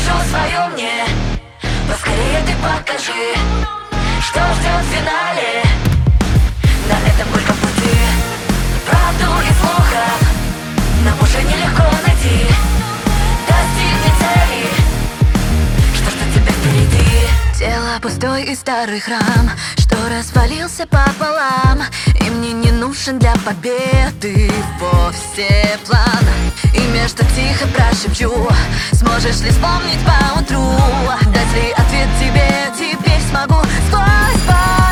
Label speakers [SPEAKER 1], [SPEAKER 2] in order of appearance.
[SPEAKER 1] душу свою мне, поскорее ты покажи, что ждет в финале на этом горьком пути. Правду из слухов нам уже нелегко найти. Достигни цели, что ждет тебя впереди.
[SPEAKER 2] Тело пустой и старый храм, что развалился пополам, и мне не нужен для победы вовсе план. И между тихо прошепчу: сможешь ли вспомнить поутру? Дать ли ответ тебе теперь смогу сквозь боль?